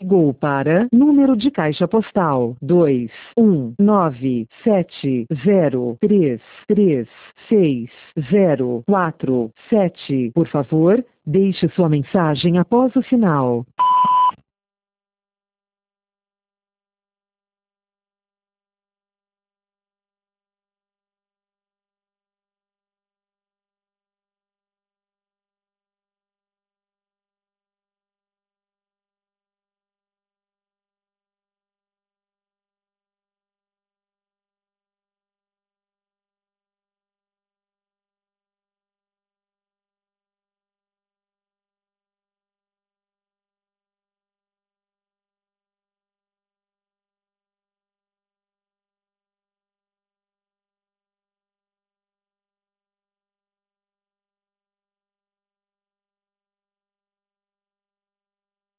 Ligou para número de caixa postal 21970336047. Por favor, deixe sua mensagem após o sinal.